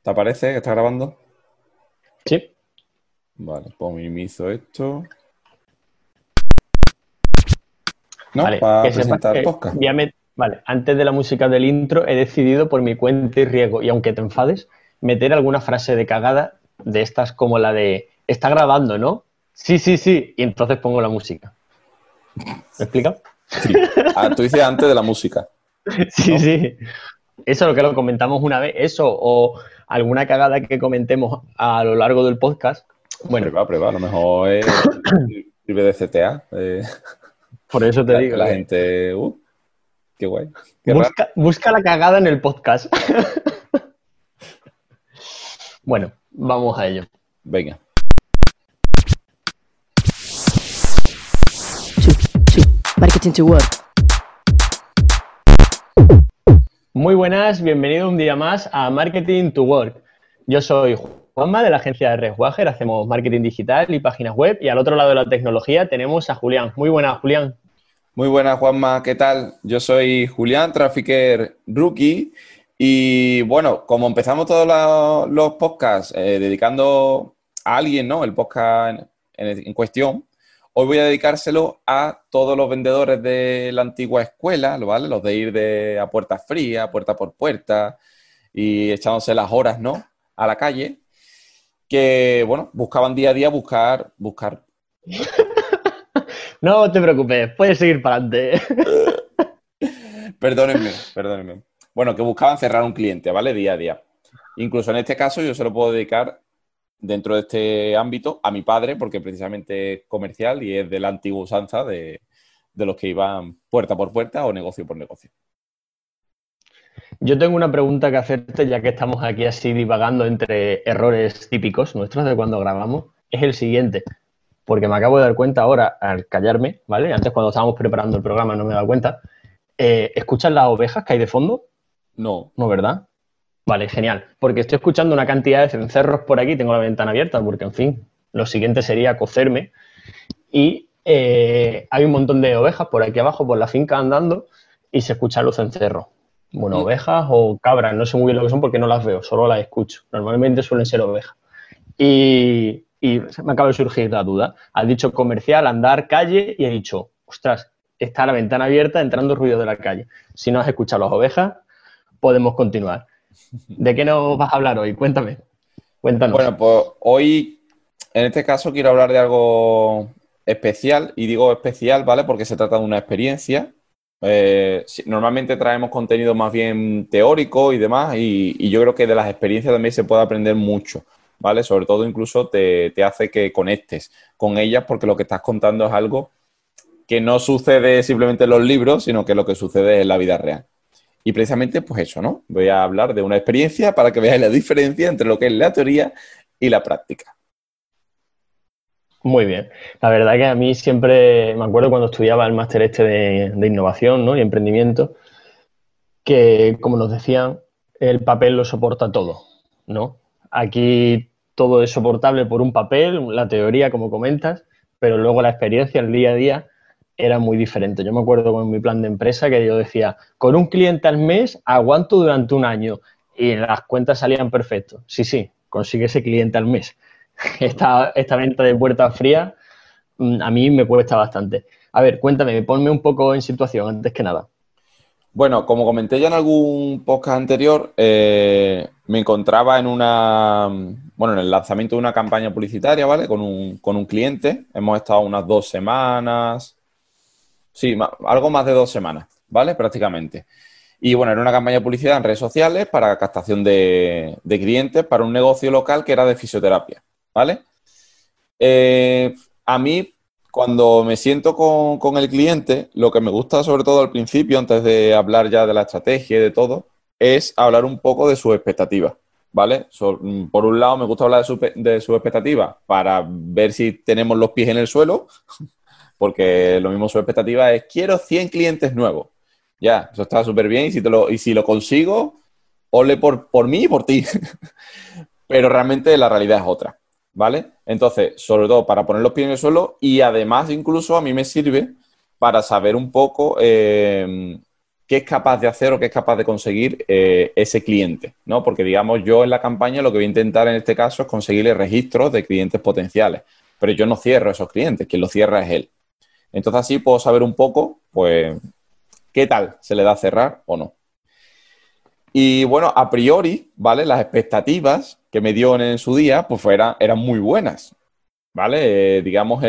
¿Te aparece que está grabando? Sí, Vale, pues minimizo esto. ¿No? vale. Para Que sepas presentar que podcast. vale, antes de la música del intro he decidido por mi cuenta y riesgo, y aunque te enfades, meter alguna frase de cagada de estas como la de está grabando, ¿no? Sí, sí, sí. Y entonces pongo la música. ¿Me explica? Sí. Ah, tú dices antes de la música, Sí, ¿no? sí. Eso es lo que lo comentamos una vez, eso, o alguna cagada que comentemos a lo largo del podcast. Bueno, Prueba, prueba. A lo mejor sirve de CTA. por eso te digo La que gente. Qué guay. Qué raro. busca la cagada en el podcast. Bueno, vamos a ello. Venga. Two. Marketing to work. Muy buenas, bienvenido un día más a Marketing to Work. Yo soy Juanma de la agencia de Reswager, hacemos marketing digital y páginas web, y al otro lado de la tecnología tenemos a Julián. Muy buenas, Julián. Muy buenas, Juanma. ¿Qué tal? Yo soy Julián, Trafficker Rookie. Y bueno, como empezamos todos los podcasts dedicando a alguien, ¿no? El podcast en cuestión. Hoy voy a dedicárselo a todos los vendedores de la antigua escuela, ¿vale? Los de ir a puerta fría, puerta por puerta y echándose las horas, ¿no? A la calle, que, bueno, buscaban día a día buscar. No te preocupes, puedes seguir para adelante. Perdónenme. Bueno, que buscaban cerrar un cliente, ¿vale? Día a día. Incluso en este caso yo se lo puedo dedicar dentro de este ámbito a mi padre, porque precisamente es comercial y es de la antigua usanza de los que iban puerta por puerta o negocio por negocio. Yo tengo una pregunta que hacerte, ya que estamos aquí así divagando entre errores típicos nuestros de cuando grabamos. Es el siguiente, porque me acabo de dar cuenta ahora al callarme, ¿vale? Antes cuando estábamos preparando el programa no me he dado cuenta. ¿Escuchas las ovejas que hay de fondo? No. No, ¿verdad? Vale, genial. Porque estoy escuchando una cantidad de cencerros por aquí, tengo la ventana abierta, porque en fin, lo siguiente sería cocerme. Y hay un montón de ovejas por aquí abajo, por la finca andando, y se escuchan los cencerros. Bueno, Mm. ovejas o cabras, no sé muy bien lo que son porque no las veo, solo las escucho. Normalmente suelen ser ovejas. Y me acaba de surgir la duda. Has dicho comercial, andar, calle, y he dicho, ostras, está la ventana abierta, entrando ruido de la calle. Si no has escuchado las ovejas, podemos continuar. ¿De qué nos vas a hablar hoy? Cuéntame, cuéntanos. Bueno, pues hoy, en este caso, quiero hablar de algo especial, y digo especial, ¿vale? Porque se trata de una experiencia. Normalmente traemos contenido más bien teórico y demás, y yo creo que de las experiencias también se puede aprender mucho, ¿vale? Sobre todo incluso te hace que conectes con ellas, porque lo que estás contando es algo que no sucede simplemente en los libros, sino que lo que sucede en la vida real. Y precisamente, pues eso, ¿no? Voy a hablar de una experiencia para que veáis la diferencia entre lo que es la teoría y la práctica. Muy bien. La verdad que a mí siempre, me acuerdo cuando estudiaba el máster este de innovación, ¿no? Y emprendimiento, que como nos decían, el papel lo soporta todo, ¿no? Aquí todo es soportable por un papel, la teoría, como comentas, pero luego la experiencia, el día a día, era muy diferente. Yo me acuerdo con mi plan de empresa que yo decía, con un cliente al mes aguanto durante un año y las cuentas salían perfectos. Sí, sí, consigue ese cliente al mes. Esta venta de puerta fría a mí me cuesta bastante. A ver, cuéntame, ponme un poco en situación antes que nada. Bueno, como comenté ya en algún podcast anterior, me encontraba en el lanzamiento de una campaña publicitaria, ¿vale? Con un cliente. Hemos estado unas 2 semanas, sí, algo más de 2 semanas, ¿vale? Prácticamente. Y bueno, era una campaña de publicidad en redes sociales para captación de clientes para un negocio local que era de fisioterapia, ¿vale? A mí, cuando me siento con el cliente, lo que me gusta sobre todo al principio, antes de hablar ya de la estrategia y de todo, es hablar un poco de sus expectativas, ¿vale? Por un lado, me gusta hablar de sus expectativas para ver si tenemos los pies en el suelo, porque lo mismo su expectativa es, quiero 100 clientes nuevos. Ya, eso está súper bien y si lo consigo, ole por mí y por ti. Pero realmente la realidad es otra, ¿vale? Entonces, sobre todo para poner los pies en el suelo y además incluso a mí me sirve para saber un poco qué qué es capaz de hacer o qué es capaz de conseguir ese cliente, ¿no? Porque, digamos, yo en la campaña lo que voy a intentar en este caso es conseguirle registros de clientes potenciales, pero yo no cierro esos clientes, quien lo cierra es él. Entonces, así puedo saber un poco, pues, qué tal se le da a cerrar o no. Y, bueno, a priori, ¿vale? Las expectativas que me dio en su día, pues eran muy buenas, ¿vale? Digamos,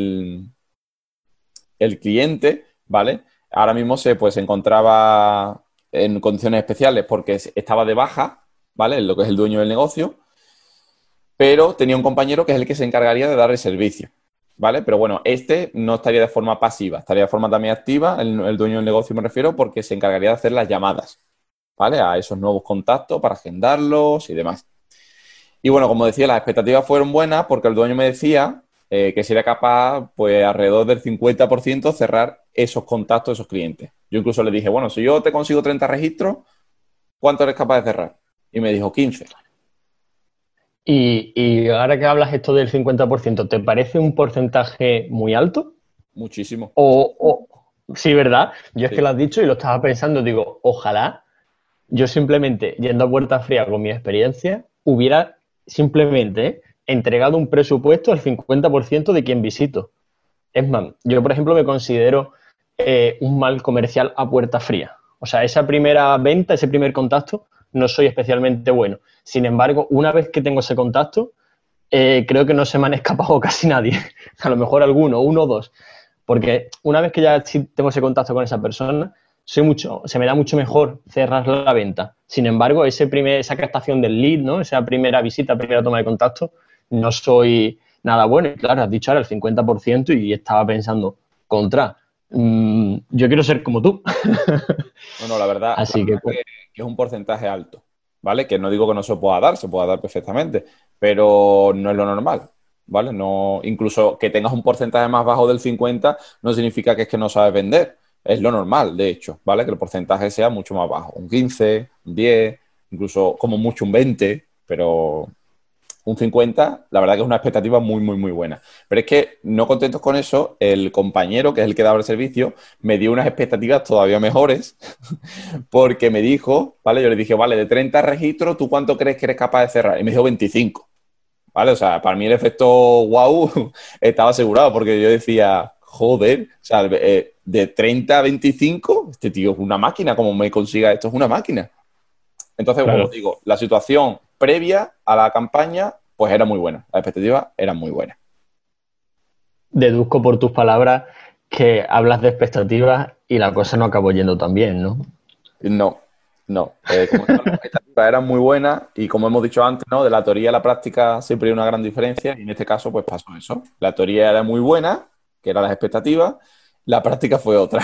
el cliente, ¿vale? Ahora mismo se encontraba en condiciones especiales porque estaba de baja, ¿vale? Lo que es el dueño del negocio, pero tenía un compañero que es el que se encargaría de dar el servicio, ¿vale? Pero bueno, este no estaría de forma pasiva, estaría de forma también activa, el dueño del negocio me refiero, porque se encargaría de hacer las llamadas, ¿vale? A esos nuevos contactos para agendarlos y demás. Y bueno, como decía, las expectativas fueron buenas porque el dueño me decía que sería capaz, pues alrededor del 50% cerrar esos contactos, esos clientes. Yo incluso le dije, bueno, si yo te consigo 30 registros, ¿cuánto eres capaz de cerrar? Y me dijo 15. Y ahora que hablas esto del 50%, ¿te parece un porcentaje muy alto? Muchísimo. Sí, ¿verdad? Yo es que Sí. lo has dicho y lo estaba pensando, digo, ojalá yo simplemente, yendo a puerta fría con mi experiencia, hubiera simplemente entregado un presupuesto al 50% de quien visito. Es más, yo, por ejemplo, me considero un mal comercial a puerta fría. O sea, esa primera venta, ese primer contacto, no soy especialmente bueno. Sin embargo, una vez que tengo ese contacto, creo que no se me han escapado casi nadie. A lo mejor alguno, uno o dos. Porque una vez que ya sí tengo ese contacto con esa persona, se me da mucho mejor cerrar la venta. Sin embargo, esa captación del lead, ¿no? Esa primera visita, primera toma de contacto, no soy nada bueno. Y claro, has dicho ahora el 50% y estaba pensando, yo quiero ser como tú. Bueno, la Así que, verdad pues, que es un porcentaje alto, ¿vale? Que no digo que no se pueda dar perfectamente, pero no es lo normal, ¿vale? No, incluso que tengas un porcentaje más bajo del 50 no significa que es que no sabes vender. Es lo normal, de hecho, ¿vale? Que el porcentaje sea mucho más bajo, un 15, un 10, incluso como mucho un 20, pero un 50, la verdad que es una expectativa muy, muy, muy buena. Pero es que, no contentos con eso, el compañero, que es el que daba el servicio, me dio unas expectativas todavía mejores, porque me dijo, ¿vale? Yo le dije, vale, de 30 registros, ¿tú cuánto crees que eres capaz de cerrar? Y me dijo 25, ¿vale? O sea, para mí el efecto wow estaba asegurado, porque yo decía, joder, o sea, de 30 a 25, este tío es una máquina, como me consiga esto, es una máquina. Entonces, como os claro, digo, la situación previa a la campaña, pues era muy buena. Las expectativas eran muy buenas. deduzco por tus palabras que hablas de expectativas y la cosa no acabó yendo tan bien, ¿no? No, no. Como digo, las expectativas eran muy buenas y como hemos dicho antes, ¿no? De la teoría a la práctica siempre hay una gran diferencia y en este caso, pues pasó eso. La teoría era muy buena, que eran las expectativas, la práctica fue otra.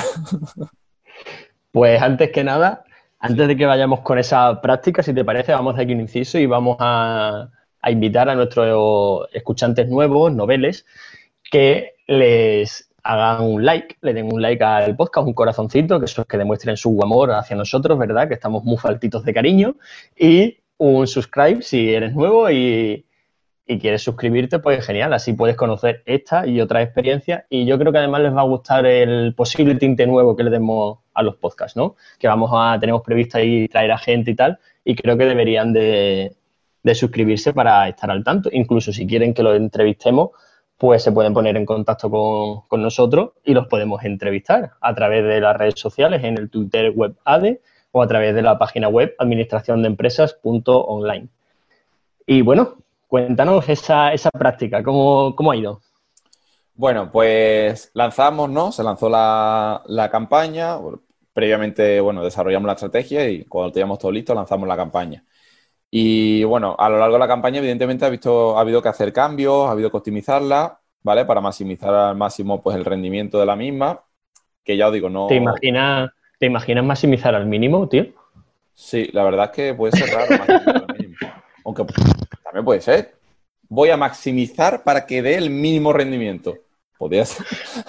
Pues antes que nada, Sí. antes de que vayamos con esa práctica, si te parece, vamos a hacer aquí un inciso y vamos a invitar a nuestros escuchantes nuevos, noveles, que les hagan un like, le den un like al podcast, un corazoncito, que eso es que demuestren su amor hacia nosotros, ¿verdad? Que estamos muy faltitos de cariño. Y un subscribe si eres nuevo y quieres suscribirte, pues genial, así puedes conocer esta y otras experiencias y yo creo que además les va a gustar el posible tinte nuevo que le demos a los podcasts, ¿no? Que tenemos previsto ahí traer a gente y tal y creo que deberían de suscribirse para estar al tanto. Incluso si quieren que los entrevistemos, pues se pueden poner en contacto con nosotros y los podemos entrevistar a través de las redes sociales, en el Twitter web ADE o a través de la página web administraciondeempresas.online. Y bueno, cuéntanos esa práctica, ¿cómo ha ido? Bueno, pues lanzamos, ¿no? Se lanzó la campaña. Previamente, bueno, desarrollamos la estrategia y cuando teníamos todo listo, lanzamos la campaña. Y bueno, a lo largo de la campaña, evidentemente, ha habido que hacer cambios, ha habido que optimizarla, ¿vale? Para maximizar al máximo pues, el rendimiento de la misma, que ya os digo, ¿Te no. imaginas, te imaginas maximizar al mínimo, tío? Sí, la verdad es que puede ser raro maximizar al mínimo. Aunque también puede ser. Voy a maximizar para que dé el mínimo rendimiento. Podría ser.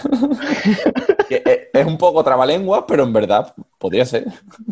Es un poco trabalengua, pero en verdad podría ser.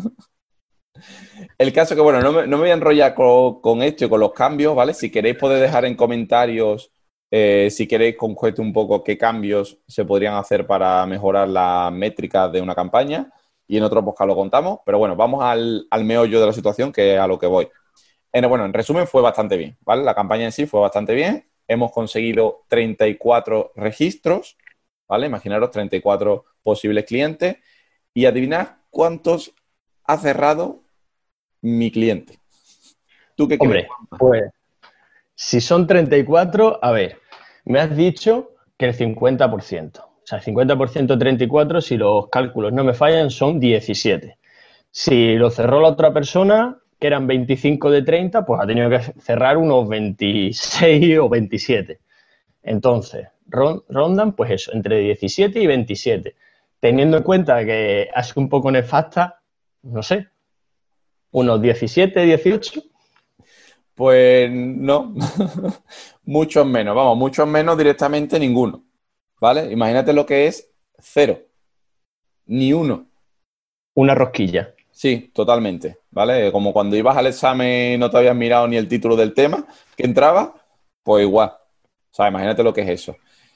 El caso que, bueno, no me voy a enrollar con esto y con los cambios, ¿vale? Si queréis podéis dejar en comentarios, si queréis concreto un poco qué cambios se podrían hacer para mejorar las métricas de una campaña. y en otro podcast lo contamos, pero bueno, vamos al meollo de la situación, que es a lo que voy. Bueno, en resumen, fue bastante bien, ¿vale? La campaña en sí fue bastante bien. Hemos conseguido 34 registros, ¿vale? Imaginaros 34 posibles clientes y adivinad cuántos ha cerrado mi cliente. ¿Tú qué crees? Hombre, pues si son 34, a ver, me has dicho que el 50%. O sea, el 50% de 34, si los cálculos no me fallan, son 17. Si lo cerró la otra persona, que eran 25 de 30, pues ha tenido que cerrar unos 26 o 27. Entonces, rondan, pues eso, entre 17 y 27. Teniendo en cuenta que ha sido un poco nefasta, no sé, unos 17, 18. Pues no, muchos menos, vamos, muchos menos directamente ninguno, ¿vale? Imagínate lo que es 0, ni uno. Una rosquilla. Sí, totalmente, ¿vale? Como cuando ibas al examen y no te habías mirado ni el título del tema que entraba, pues igual. O sea, imagínate lo que es eso.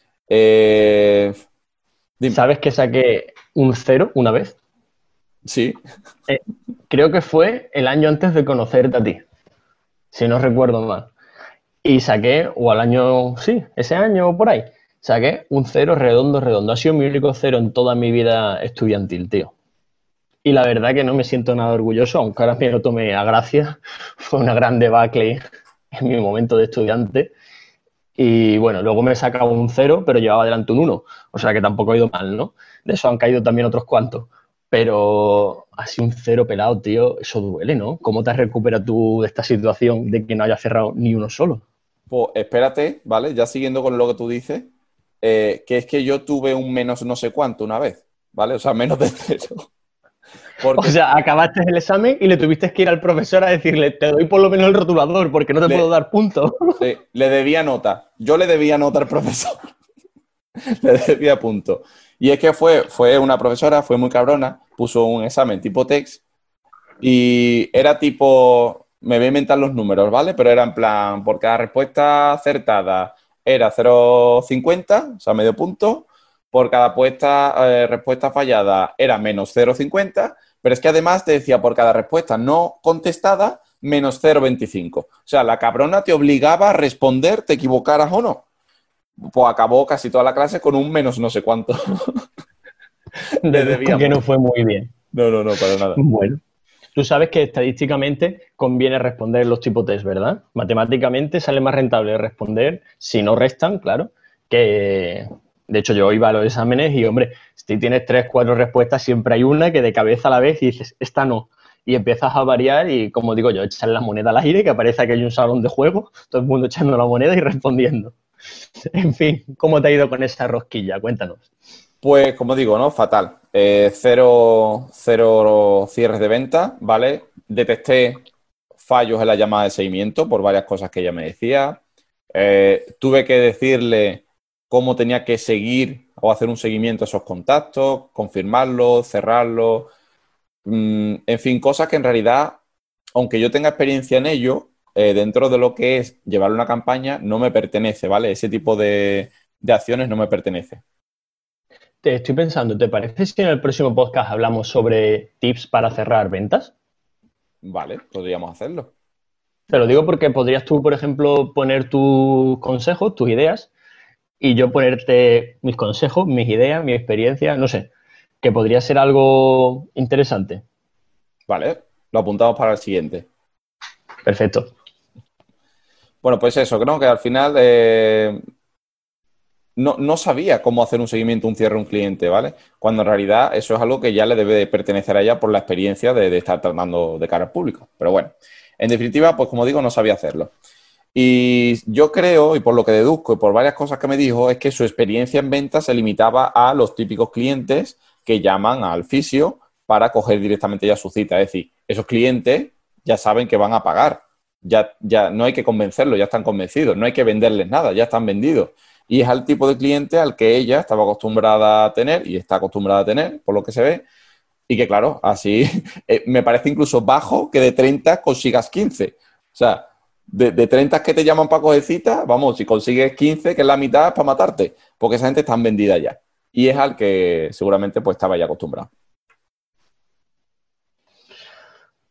Dime. ¿Sabes que saqué un 0 una vez? Sí, Eh, Creo que fue el año antes de conocerte a ti, si no recuerdo mal. Y saqué, o al año, sí, ese año o por ahí, saqué un 0 redondo, redondo. Ha sido mi único 0 en toda mi vida estudiantil, tío. Y la verdad que no me siento nada orgulloso, aunque ahora me lo tomé a gracia. Fue una gran debacle en mi momento de estudiante. Y bueno, luego me he sacado un 0, pero llevaba delante un 1. O sea que tampoco ha ido mal, ¿no? De eso han caído también otros cuantos. Pero así un 0 pelado, tío, eso duele, ¿no? ¿Cómo te recuperas tú de esta situación de que no hayas cerrado ni uno solo? pues espérate, ¿vale? Ya siguiendo con lo que tú dices, que es que yo tuve un menos no sé cuánto una vez, ¿vale? O sea, menos de 0. O Porque sea, acabaste el examen y le tuviste que ir al profesor a decirle, te doy por lo menos el rotulador porque no te puedo dar puntos. sí, le debía nota. Yo le debía nota al profesor. Le debía punto. Y es que fue una profesora, fue muy cabrona, puso un examen tipo text y era tipo, me voy a inventar los números, ¿vale? Pero era en plan, por cada respuesta acertada era 0,50, o sea, medio punto. Por cada respuesta fallada era menos 0,50, pero es que además te decía por cada respuesta no contestada, menos 0,25. O sea, la cabrona te obligaba a responder, te equivocaras o no. Pues acabó casi toda la clase con un menos no sé cuánto. Le Deduzco que debíamos. no fue muy bien. No, para nada. Bueno, tú sabes que estadísticamente conviene responder los tipos test, ¿verdad? Matemáticamente sale más rentable responder, si no restan, claro, que... De hecho, yo iba a los exámenes y, hombre, si tienes 3, 4 respuestas, siempre hay una que de cabeza a la vez y dices, esta no. Y empiezas a variar y, como digo yo, echar la moneda al aire, que parece que hay un salón de juego, todo el mundo echando la moneda y respondiendo. En fin, ¿cómo te ha ido con esa rosquilla? Cuéntanos. Pues, como digo, ¿no? Fatal. Cero cierres de venta, ¿vale? Detecté fallos en la llamada de seguimiento por varias cosas que ella me decía. Tuve que decirle cómo tenía que seguir o hacer un seguimiento a esos contactos, confirmarlos, cerrarlos. En fin, cosas que en realidad, aunque yo tenga experiencia en ello, dentro de lo que es llevar una campaña, no me pertenece, ¿vale? Ese tipo de acciones no me pertenece. Te estoy pensando, ¿te parece si en el próximo podcast hablamos sobre tips para cerrar ventas? Vale, podríamos hacerlo. Te lo digo porque podrías tú, por ejemplo, poner tus consejos, tus ideas, y yo ponerte mis consejos, mis ideas, mi experiencia, no sé, que podría ser algo interesante. Vale, lo apuntamos para el siguiente. Perfecto. Bueno, pues eso, creo que al final no sabía cómo hacer un seguimiento, un cierre a un cliente, ¿vale? Cuando en realidad eso es algo que ya le debe de pertenecer a ella por la experiencia de estar tratando de cara al público. Pero bueno, en definitiva, pues como digo, no sabía hacerlo. Y yo creo, y por lo que deduzco y por varias cosas que me dijo, es que su experiencia en ventas se limitaba a los típicos clientes que llaman al fisio para coger directamente ya su cita. Es decir, esos clientes ya saben que van a pagar. Ya no hay que convencerlos, ya están convencidos. No hay que venderles nada, ya están vendidos. Y es al tipo de cliente al que ella estaba acostumbrada a tener y está acostumbrada a tener, por lo que se ve. Y que, claro, así me parece incluso bajo que de 30 consigas 15. O sea, de 30 que te llaman para coger cita, vamos, si consigues 15, que es la mitad, es para matarte. Porque esa gente está vendida ya. Y es al que seguramente pues estaba ya acostumbrado.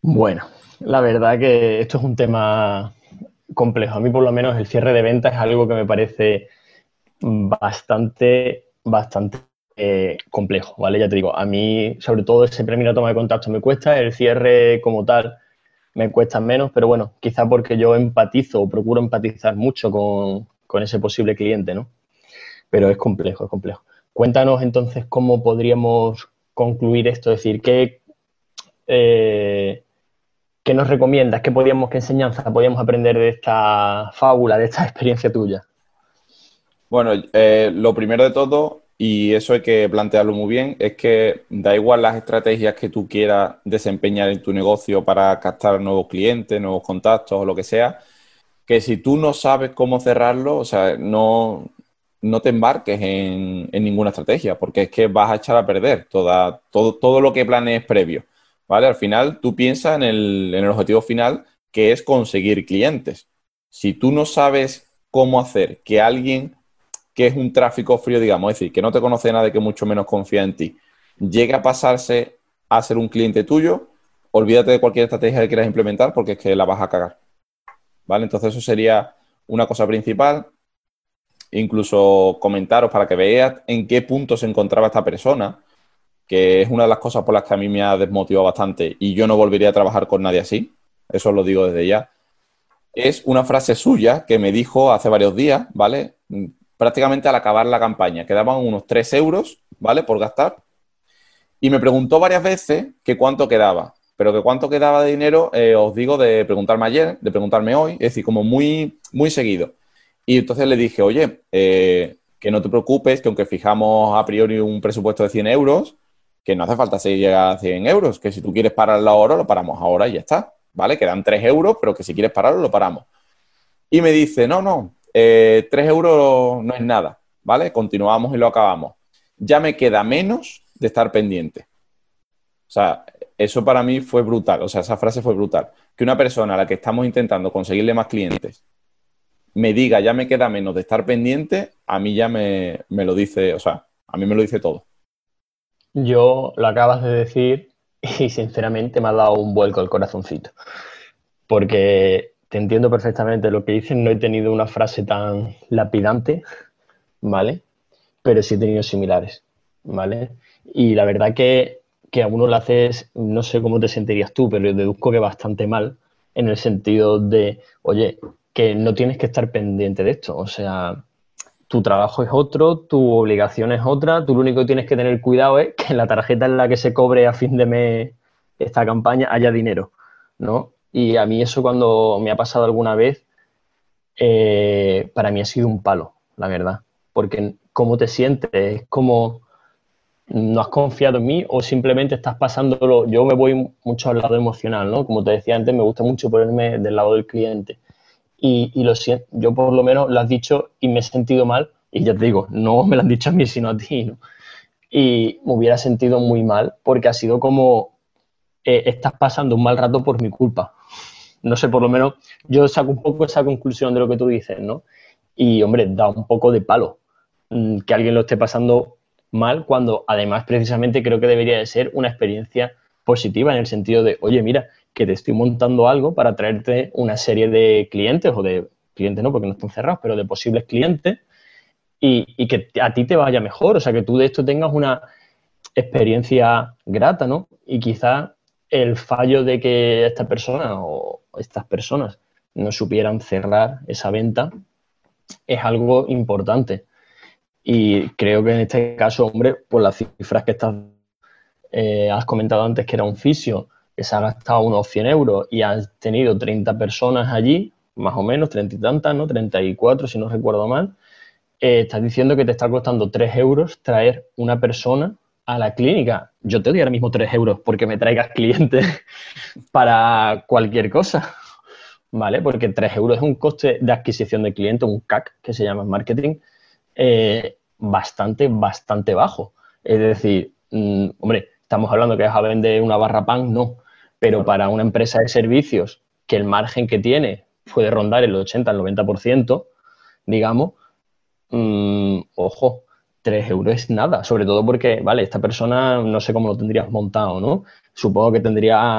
Bueno, la verdad que esto es un tema complejo. A mí, por lo menos, el cierre de ventas es algo que me parece bastante complejo, ¿vale? Ya te digo, a mí, sobre todo, ese primera toma de contacto me cuesta, el cierre como tal me cuesta menos, pero bueno, quizá porque yo empatizo o procuro empatizar mucho con ese posible cliente, ¿no? Pero es complejo, es complejo. Cuéntanos entonces cómo podríamos concluir esto, es decir, eh, ¿qué nos recomiendas? ¿Qué enseñanza podríamos aprender de esta fábula, de esta experiencia tuya? Bueno, lo primero de todo, y eso hay que plantearlo muy bien, es que da igual las estrategias que tú quieras desempeñar en tu negocio para captar nuevos clientes, nuevos contactos o lo que sea, que si tú no sabes cómo cerrarlo, o sea, no te embarques en ninguna estrategia, porque es que vas a echar a perder todo lo que planees previo, ¿vale? Al final, tú piensas en el objetivo final, que es conseguir clientes. Si tú no sabes cómo hacer que alguien que es un tráfico frío, digamos, es decir, que no te conoce nada y que mucho menos confía en ti, llegue a pasarse a ser un cliente tuyo, olvídate de cualquier estrategia que quieras implementar porque es que la vas a cagar, ¿vale? Entonces eso sería una cosa principal. Incluso comentaros para que veáis en qué punto se encontraba esta persona, que es una de las cosas por las que a mí me ha desmotivado bastante y yo no volvería a trabajar con nadie así, eso os lo digo desde ya. Es una frase suya que me dijo hace varios días, ¿vale? Prácticamente al acabar la campaña. Quedaban unos 3 euros, ¿vale? Por gastar. Y me preguntó varias veces que cuánto quedaba. Pero que cuánto quedaba de dinero, os digo, de preguntarme ayer, de preguntarme hoy, es decir, como muy, muy seguido. Y entonces le dije, oye, que no te preocupes, que aunque fijamos a priori un presupuesto de 100 euros, que no hace falta llegar a 100 euros, que si tú quieres pararlo ahora, lo paramos ahora y ya está, ¿vale? Quedan 3 euros, pero que si quieres pararlo, lo paramos. Y me dice, no, 3 euros no es nada, ¿vale? Continuamos y lo acabamos. Ya me queda menos de estar pendiente. O sea, eso para mí fue brutal, o sea, esa frase fue brutal. Que una persona a la que estamos intentando conseguirle más clientes me diga, ya me queda menos de estar pendiente, a mí ya me lo dice, o sea, a mí me lo dice todo. Yo lo acabas de decir y sinceramente me ha dado un vuelco el corazoncito, porque te entiendo perfectamente lo que dices, no he tenido una frase tan lapidante, ¿vale? Pero sí he tenido similares, ¿vale? Y la verdad que a uno le haces, no sé cómo te sentirías tú, pero yo deduzco que bastante mal en el sentido de, oye, que no tienes que estar pendiente de esto, o sea, tu trabajo es otro, tu obligación es otra, tú lo único que tienes que tener cuidado es que en la tarjeta en la que se cobre a fin de mes esta campaña haya dinero, ¿no? Y a mí eso cuando me ha pasado alguna vez, para mí ha sido un palo, la verdad, porque cómo te sientes, es como no has confiado en mí o simplemente estás pasándolo, yo me voy mucho al lado emocional, ¿no? Como te decía antes, me gusta mucho ponerme del lado del cliente y lo siento, yo por lo menos lo has dicho y me he sentido mal, y ya te digo, no me lo han dicho a mí, sino a ti, ¿no? Y me hubiera sentido muy mal porque ha sido como, estás pasando un mal rato por mi culpa. No sé, por lo menos yo saco un poco esa conclusión de lo que tú dices, ¿no? Y, hombre, da un poco de palo que alguien lo esté pasando mal cuando además precisamente creo que debería de ser una experiencia positiva en el sentido de, oye, mira, que te estoy montando algo para traerte una serie de clientes o de clientes no, porque no están cerrados, pero de posibles clientes y que a ti te vaya mejor, o sea, que tú de esto tengas una experiencia grata, ¿no? Y quizás el fallo de que esta persona o estas personas no supieran cerrar esa venta es algo importante. Y creo que en este caso, hombre, por las cifras que has comentado antes, que era un fisio, que se ha gastado unos 100 euros y has tenido 30 personas allí, más o menos, 30 y tantas, ¿no? 34, si no recuerdo mal. Estás diciendo que te está costando 3 euros traer una persona a la clínica. Yo te doy ahora mismo 3 euros porque me traigas clientes para cualquier cosa, ¿vale? Porque 3 euros es un coste de adquisición de cliente, un CAC, que se llama en marketing, bastante bajo. Es decir, hombre, estamos hablando que vas a vender una barra pan, no, pero Claro. para una empresa de servicios que el margen que tiene puede rondar el 80 al 90%, digamos, ojo, 3 euros es nada, sobre todo porque, vale, esta persona no sé cómo lo tendrías montado, ¿no? Supongo que tendría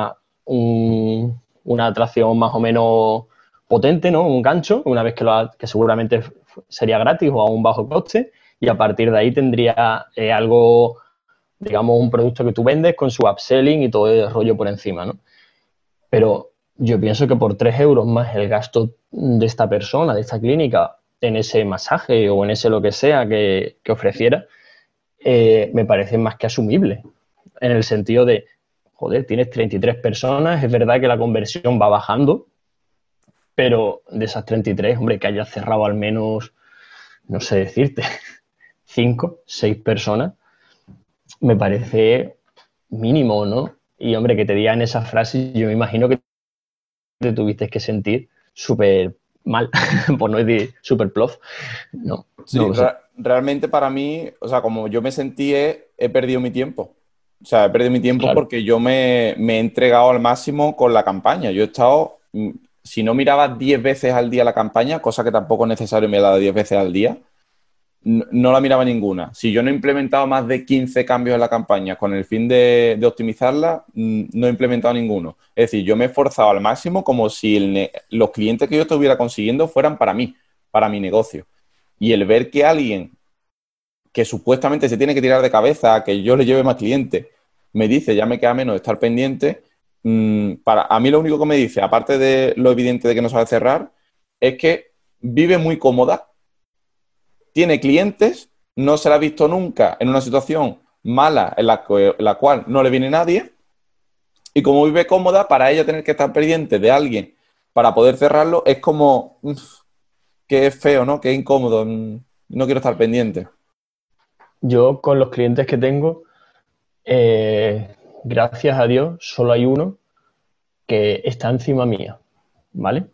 una atracción más o menos potente, ¿no? Un gancho, una vez que seguramente sería gratis o a un bajo coste, y a partir de ahí tendría algo, digamos, un producto que tú vendes con su upselling y todo el rollo por encima, ¿no? Pero yo pienso que por 3 euros más el gasto de esta persona, de esta clínica, en ese masaje o en ese lo que sea que ofreciera, me parece más que asumible. En el sentido de, joder, tienes 33 personas, es verdad que la conversión va bajando, pero de esas 33, hombre, que hayas cerrado al menos, no sé decirte, 5, 6 personas, me parece mínimo, ¿no? Y, hombre, que te digan esa frase, yo me imagino que te tuviste que sentir súper mal, por no decir súper plof. No, no Sí, lo sé. realmente para mí, o sea, como yo me sentí, he perdido mi tiempo. O sea, he perdido mi tiempo Claro. porque yo me he entregado al máximo con la campaña. Yo he estado, si no miraba 10 veces al día la campaña, cosa que tampoco es necesario mirarla 10 veces al día, no la miraba ninguna. Si yo no he implementado más de 15 cambios en la campaña con el fin de optimizarla, no he implementado ninguno. Es decir, yo me he esforzado al máximo como si los clientes que yo estuviera consiguiendo fueran para mí, para mi negocio. Y el ver que alguien que supuestamente se tiene que tirar de cabeza a que yo le lleve más clientes, me dice, ya me queda menos estar pendiente, a mí lo único que me dice, aparte de lo evidente de que no sabe cerrar, es que vive muy cómoda, tiene clientes, no se la ha visto nunca en una situación mala en la cual no le viene nadie, y como vive cómoda, para ella tener que estar pendiente de alguien para poder cerrarlo es como, que es feo, ¿no? Que es incómodo, no quiero estar pendiente. Yo con los clientes que tengo, gracias a Dios, solo hay uno que está encima mía, ¿vale?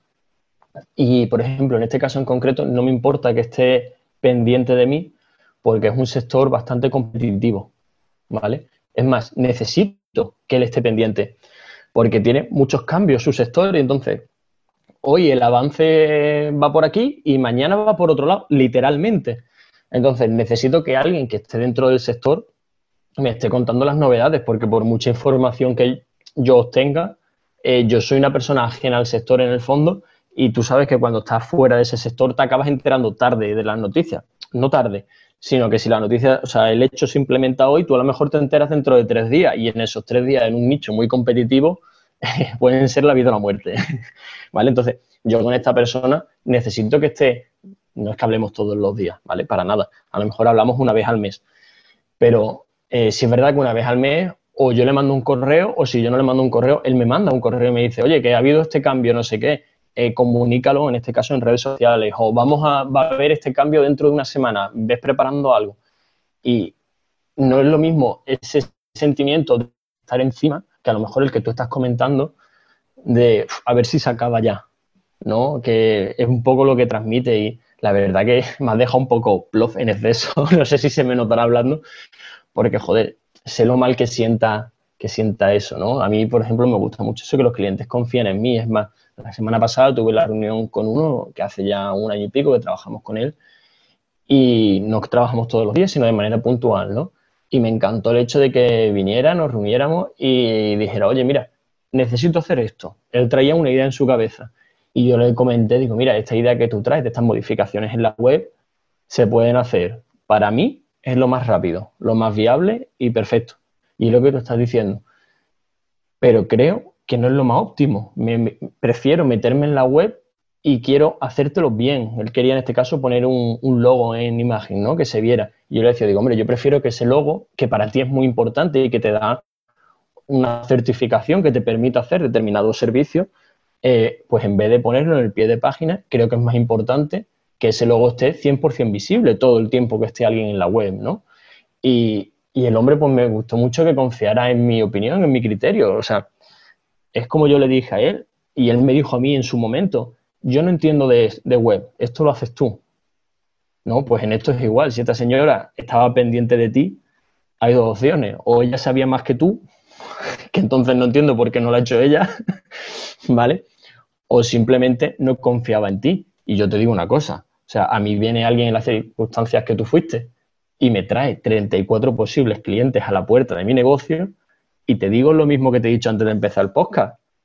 Y, por ejemplo, en este caso en concreto, no me importa que esté pendiente de mí porque es un sector bastante competitivo, ¿vale? Es más, necesito que él esté pendiente porque tiene muchos cambios su sector y entonces hoy el avance va por aquí y mañana va por otro lado, literalmente. Entonces necesito que alguien que esté dentro del sector me esté contando las novedades, porque por mucha información que yo obtenga, yo soy una persona ajena al sector en el fondo y tú sabes que cuando estás fuera de ese sector te acabas enterando tarde de las noticias. No tarde, sino que si la noticia, o sea, el hecho se implementa hoy, tú a lo mejor te enteras dentro de 3 días y en esos 3 días en un nicho muy competitivo pueden ser la vida o la muerte. ¿Vale? Entonces, yo con esta persona necesito que esté, no es que hablemos todos los días, ¿vale? Para nada. A lo mejor hablamos una vez al mes. Pero si es verdad que una vez al mes o yo le mando un correo o si yo no le mando un correo, él me manda un correo y me dice, oye, que ha habido este cambio, no sé qué, comunícalo, en este caso en redes sociales, o va a haber este cambio dentro de una semana, ves preparando algo. Y no es lo mismo ese sentimiento de estar encima que a lo mejor el que tú estás comentando de a ver si se acaba ya, ¿no? Que es un poco lo que transmite y la verdad que me ha dejado un poco plof en exceso, no sé si se me notará hablando, porque, joder, sé lo mal que sienta eso, ¿no? A mí, por ejemplo, me gusta mucho eso que los clientes confíen en mí. Es más, la semana pasada tuve la reunión con uno que hace ya 1 año y pico que trabajamos con él y no trabajamos todos los días, sino de manera puntual, ¿no? Y me encantó el hecho de que viniera, nos reuniéramos y dijera, oye, mira, necesito hacer esto. Él traía una idea en su cabeza y yo le comenté, digo, mira, esta idea que tú traes de estas modificaciones en la web se pueden hacer. Para mí es lo más rápido, lo más viable y perfecto. Y es lo que tú estás diciendo. Pero creo que no es lo más óptimo. Prefiero meterme en la web y quiero hacértelo bien. Él quería en este caso poner un logo en imagen, ¿no? Que se viera. Y yo le decía, digo, hombre, yo prefiero que ese logo, que para ti es muy importante y que te da una certificación que te permita hacer determinados servicios, pues en vez de ponerlo en el pie de página, creo que es más importante que ese logo esté 100% visible todo el tiempo que esté alguien en la web, ¿no? Y el hombre, pues me gustó mucho que confiara en mi opinión, en mi criterio. O sea, es como yo le dije a él y él me dijo a mí en su momento, yo no entiendo de web, esto lo haces tú. No, pues en esto es igual. Si esta señora estaba pendiente de ti, hay 2 opciones. O ella sabía más que tú, que entonces no entiendo por qué no lo ha hecho ella, ¿vale? O simplemente no confiaba en ti. Y yo te digo una cosa, o sea, a mí viene alguien en las circunstancias que tú fuiste y me trae 34 posibles clientes a la puerta de mi negocio y te digo lo mismo que te he dicho antes de empezar el podcast.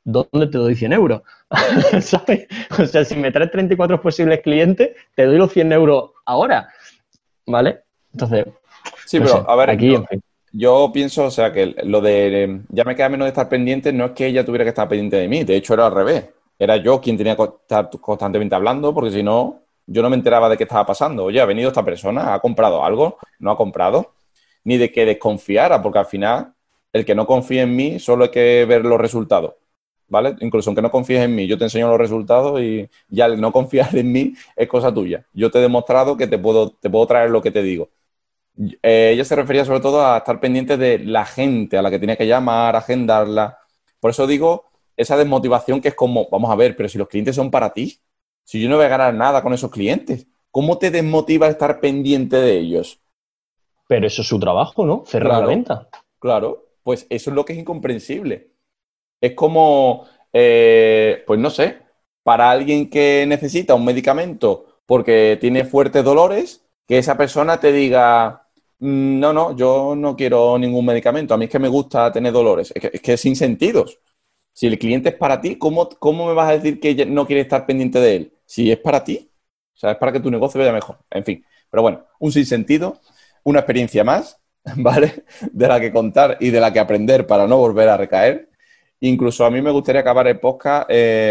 ¿dónde te doy 100 euros? ¿Sabes? O sea, si me traes 34 posibles clientes, te doy los 100 euros ahora, ¿vale? Entonces, Sí, no pero sé, a ver, aquí, en fin. yo pienso, o sea, que lo de ya me queda menos de estar pendiente no es que ella tuviera que estar pendiente de mí, de hecho era al revés. Era yo quien tenía que estar constantemente hablando, porque si no, yo no me enteraba de qué estaba pasando. Oye, ha venido esta persona, ha comprado algo, no ha comprado, ni de que desconfiara, porque al final, el que no confíe en mí, solo hay que ver los resultados, ¿vale? Incluso aunque no confíes en mí, yo te enseño los resultados y ya el no confiar en mí es cosa tuya. Yo te he demostrado que te puedo traer lo que te digo. Ella se refería sobre todo a estar pendiente de la gente a la que tenía que llamar, agendarla. Por eso digo, esa desmotivación que es como, vamos a ver, pero si los clientes son para ti, si yo no voy a ganar nada con esos clientes, ¿cómo te desmotiva estar pendiente de ellos? Pero eso es su trabajo, ¿no? Cerrar la Claro, venta. claro, pues eso es lo que es incomprensible. Es como, pues no sé, para alguien que necesita un medicamento porque tiene fuertes dolores, que esa persona te diga, no, no, yo no quiero ningún medicamento, a mí es que me gusta tener dolores. Es que es sin sentidos. Si el cliente es para ti, ¿cómo me vas a decir que no quieres estar pendiente de él? Si es para ti, o sea, es para que tu negocio vaya mejor. En fin, pero bueno, un sinsentido, una experiencia más, ¿vale? De la que contar y de la que aprender para no volver a recaer. Incluso a mí me gustaría acabar el podcast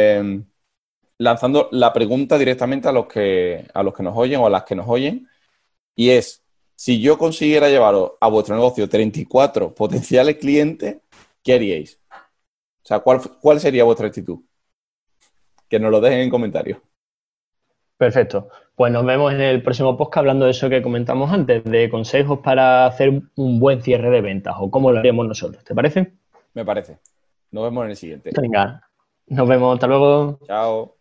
lanzando la pregunta directamente a los que nos oyen o a las que nos oyen. Y es, si yo consiguiera llevaros a vuestro negocio 34 potenciales clientes, ¿qué haríais? O sea, ¿cuál sería vuestra actitud? Que nos lo dejen en comentarios. Perfecto. Pues nos vemos en el próximo podcast hablando de eso que comentamos antes, de consejos para hacer un buen cierre de ventas o cómo lo haríamos nosotros. ¿Te parece? Me parece. Nos vemos en el siguiente. Venga, nos vemos. Hasta luego. Chao.